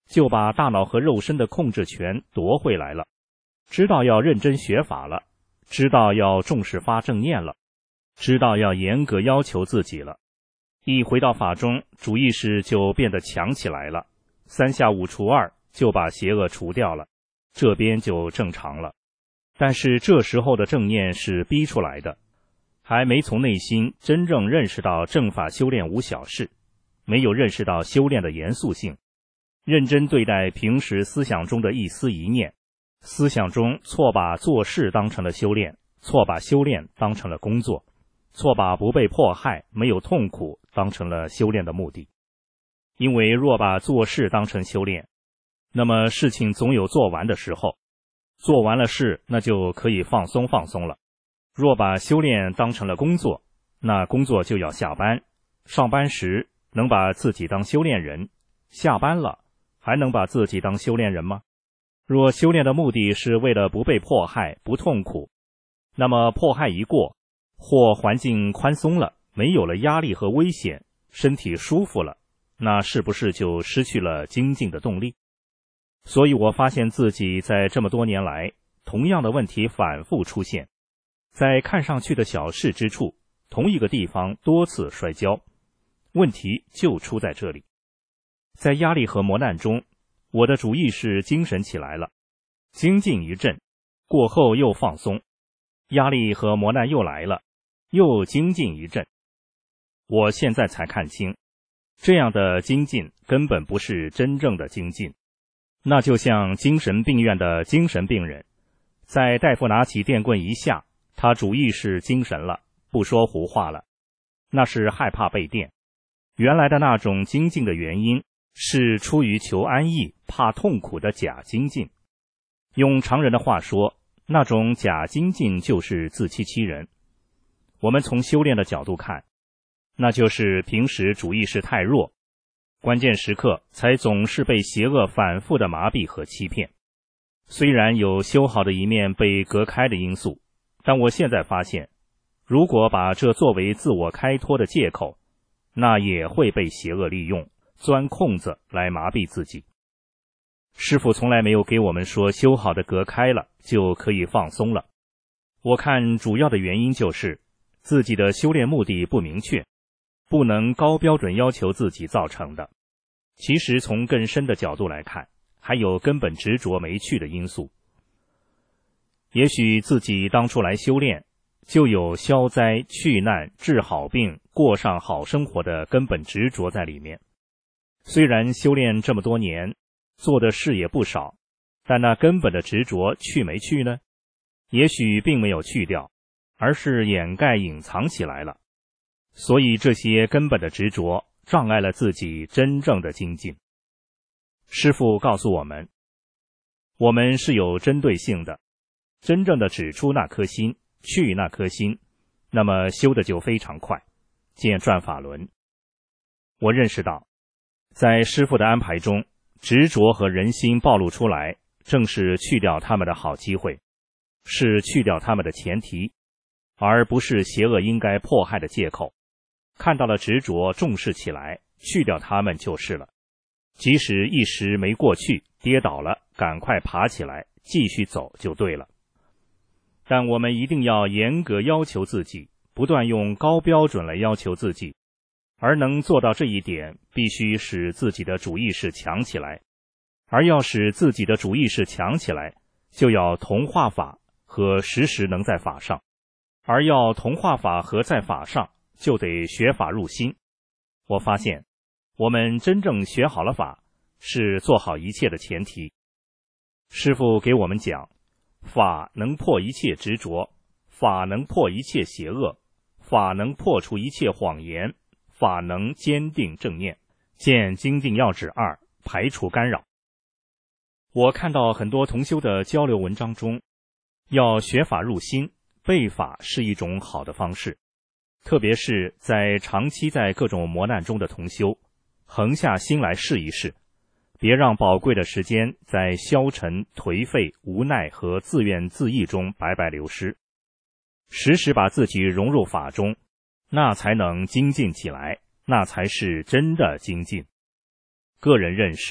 S6: 就把大脑和肉身的控制权夺回来了，知道要认真学法了，知道要重视发正念了，知道要严格要求自己了。一回到法中，主意识就变得强起来了，三下五除二就把邪恶除掉了，这边就正常了。但是这时候的正念是逼出来的，还没从内心真正认识到正法修炼无小事，没有认识到修炼的严肃性，认真对待平时思想中的一丝一念，思想中错把做事当成了修炼，错把修炼当成了工作，错把不被迫害、没有痛苦当成了修炼的目的。因为若把做事当成修炼，那么事情总有做完的时候，做完了事，那就可以放松放松了。若把修炼当成了工作，那工作就要下班，上班时能把自己当修炼人，下班了还能把自己当修炼人吗？若修炼的目的是为了不被迫害、不痛苦，那么迫害一过，或环境宽松了，没有了压力和危险，身体舒服了，那是不是就失去了精进的动力？所以我发现自己在这么多年来，同样的问题反复出现，在看上去的小事之处，同一个地方多次摔跤，问题就出在这里。在压力和磨难中，我的主意识精神起来了，精进一阵，过后又放松，压力和磨难又来了，又精进一阵。我现在才看清，这样的精进根本不是真正的精进。那就像精神病院的精神病人，在大夫拿起电棍一下，他主意识精神了，不说胡话了，那是害怕被电。原来的那种精进的原因是出于求安逸、怕痛苦的假精进。用常人的话说，那种假精进就是自欺欺人。我们从修炼的角度看，那就是平时主意识太弱，关键时刻才总是被邪恶反复的麻痹和欺骗。虽然有修好的一面被隔开的因素，但我现在发现，如果把这作为自我开脱的借口，那也会被邪恶利用，钻空子来麻痹自己。师父从来没有给我们说修好的隔开了就可以放松了。我看主要的原因就是自己的修炼目的不明确，不能高标准要求自己造成的。其实从更深的角度来看，还有根本执着没去的因素。也许自己当初来修炼，就有消灾去难、治好病、过上好生活的根本执着在里面。虽然修炼这么多年，做的事也不少，但那根本的执着去没去呢？也许并没有去掉，而是掩盖隐藏起来了。所以这些根本的执着障碍了自己真正的精进。师父告诉我们，我们是有针对性的，真正的指出那颗心，去那颗心，那么修的就非常快。见转法轮。我认识到，在师父的安排中，执着和人心暴露出来，正是去掉他们的好机会，是去掉他们的前提，而不是邪恶应该迫害的借口。看到了执着，重视起来，去掉他们就是了。即使一时没过去，跌倒了，赶快爬起来，继续走就对了。但我们一定要严格要求自己，不断用高标准来要求自己，而能做到这一点，必须使自己的主意识强起来。而要使自己的主意识强起来，就要同化法和时时能在法上。而要同化法和在法上，就得学法入心。我发现，我们真正学好了法，是做好一切的前提。师父给我们讲，法能破一切执着，法能破一切邪恶，法能破除一切谎言，法能坚定正念。见精进要旨二，排除干扰。我看到很多同修的交流文章中，要学法入心，背法是一种好的方式。特别是在长期在各种磨难中的同修，横下心来试一试，别让宝贵的时间在消沉、颓废、无奈和自怨自艾中白白流失，时时把自己融入法中，那才能精进起来，那才是真的精进。个人认识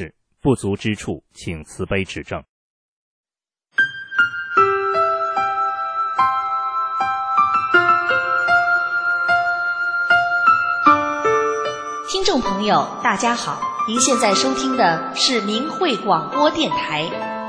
S6: 不足之处，请慈悲指正。
S5: 听众朋友，大家好，您现在收听的是明慧广播电台。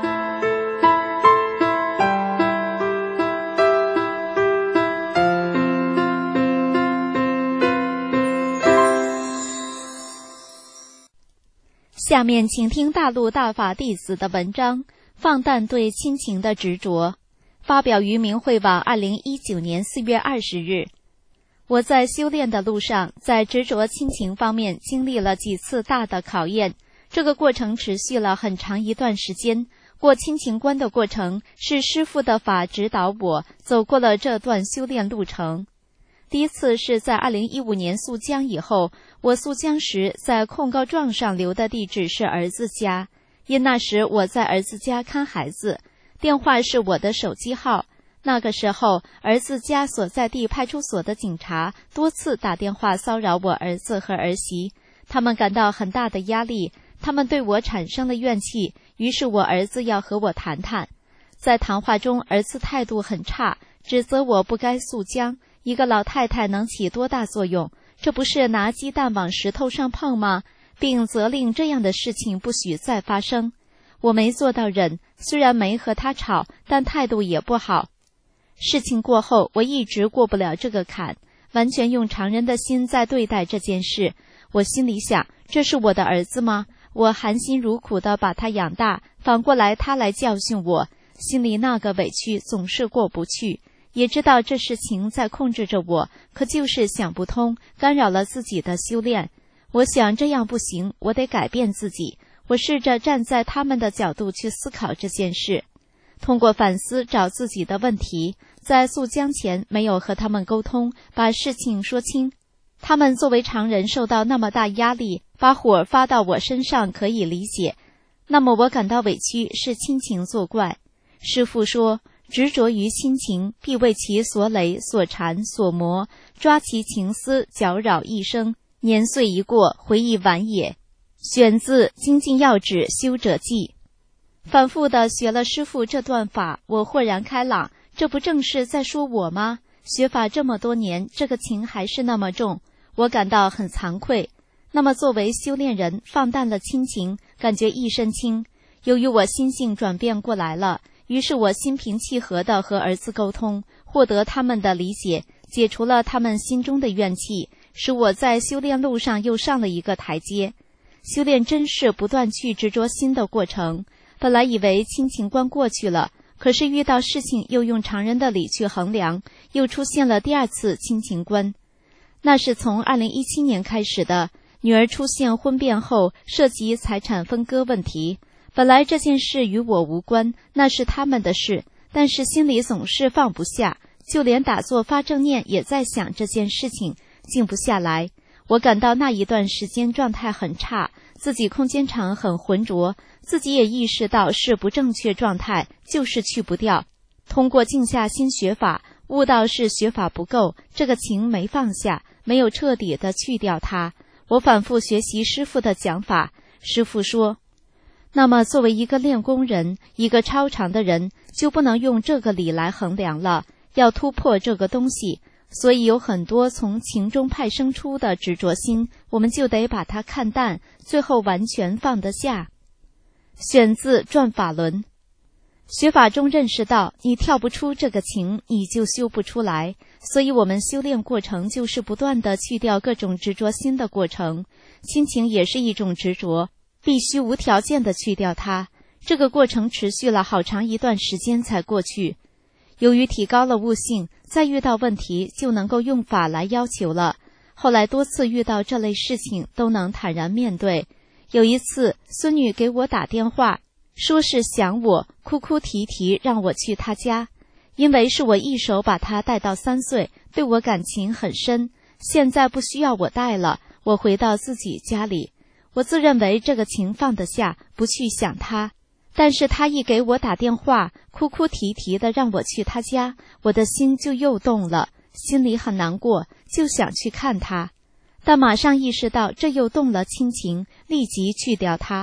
S7: 下面请听大陆大法弟子的文章《放淡对亲情的执着》，发表于明慧网二零一九年四月二十日。我在修炼的路上，在执着亲情方面经历了几次大的考验，这个过程持续了很长一段时间。过亲情关的过程是师父的法指导我走过了这段修炼路程。第一次是在二零一五年溯江以后，我溯江时在控告状上留的地址是儿子家，因那时我在儿子家看孩子，电话是我的手机号。那个时候，儿子家所在地派出所的警察多次打电话骚扰我儿子和儿媳，他们感到很大的压力，他们对我产生了怨气，于是我儿子要和我谈谈。在谈话中，儿子态度很差，指责我不该溯江，一个老太太能起多大作用？这不是拿鸡蛋往石头上碰吗？并责令这样的事情不许再发生。我没做到忍，虽然没和他吵，但态度也不好。事情过后，我一直过不了这个坎，完全用常人的心在对待这件事。我心里想，这是我的儿子吗？我含辛茹苦地把他养大，反过来他来教训我，心里那个委屈总是过不去。也知道这事情在控制着我，可就是想不通，干扰了自己的修炼。我想这样不行，我得改变自己。我试着站在他们的角度去思考这件事。通过反思找自己的问题，在溯江前没有和他们沟通，把事情说清。他们作为常人受到那么大压力，把火发到我身上可以理解。那么我感到委屈是亲情作怪。师父说，执着于亲情，必为其所累、所缠、所磨，抓其情丝，搅扰一生。年岁一过，回忆晚也。选自《精进要旨修者记》。反复地学了师父这段法，我豁然开朗，这不正是在说我吗？学法这么多年，这个情还是那么重，我感到很惭愧。那么作为修炼人，放淡了亲情，感觉一身轻。由于我心性转变过来了，于是我心平气和地和儿子沟通，获得他们的理解，解除了他们心中的怨气，使我在修炼路上又上了一个台阶。修炼真是不断去执着心的过程。本来以为亲情关过去了，可是遇到事情又用常人的理去衡量，又出现了第二次亲情关。那是从二零一七年开始的，女儿出现婚变后涉及财产分割问题。本来这件事与我无关，那是他们的事，但是心里总是放不下，就连打坐发正念也在想这件事情，静不下来。我感到那一段时间状态很差，自己空间场很浑浊，自己也意识到是不正确状态，就是去不掉。通过静下心学法，悟到是学法不够，这个情没放下，没有彻底的去掉它。我反复学习师父的讲法，师父说，那么作为一个练功人，一个超常的人，就不能用这个理来衡量了，要突破这个东西。所以有很多从情中派生出的执着心，我们就得把它看淡，最后完全放得下。选自《转法轮》。学法中认识到，你跳不出这个情，你就修不出来。所以我们修炼过程就是不断地去掉各种执着心的过程。亲情也是一种执着，必须无条件地去掉它。这个过程持续了好长一段时间才过去。由于提高了悟性，再遇到问题就能够用法来要求了。后来多次遇到这类事情都能坦然面对。有一次，孙女给我打电话，说是想我，哭哭啼啼让我去她家。因为是我一手把她带到三岁，对我感情很深，现在不需要我带了，我回到自己家里。我自认为这个情放得下，不去想她。但是他一给我打电话，哭哭啼啼的让我去他家，我的心就又动了，心里很难过，就想去看他。但马上意识到这又动了亲情，立即去掉他。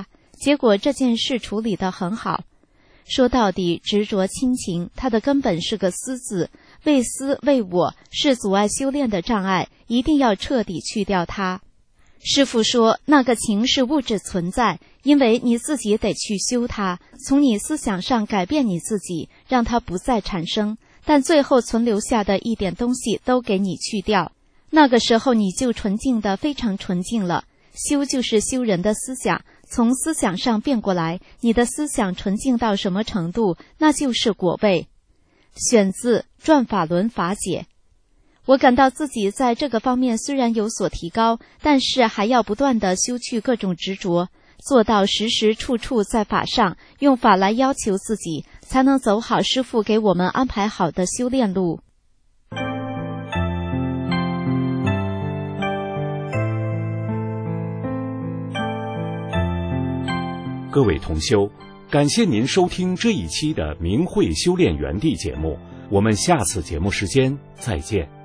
S7: 结果这件事处理得很好。说到底，执着亲情，它的根本是个私字，为私为我，是阻碍修炼的障碍，一定要彻底去掉它。师父说，那个情是物质存在，因为你自己得去修它，从你思想上改变你自己，让它不再产生，但最后存留下的一点东西都给你去掉，那个时候你就纯净的非常纯净了。修就是修人的思想，从思想上变过来，你的思想纯净到什么程度，那就是果位。选自《转法轮法解》。我感到自己在这个方面虽然有所提高，但是还要不断地修去各种执着，做到时时处处在法上，用法来要求自己，才能走好师父给我们安排好的修炼路。
S2: 各位同修，感谢您收听这一期的明慧修炼园地节目，我们下次节目时间再见。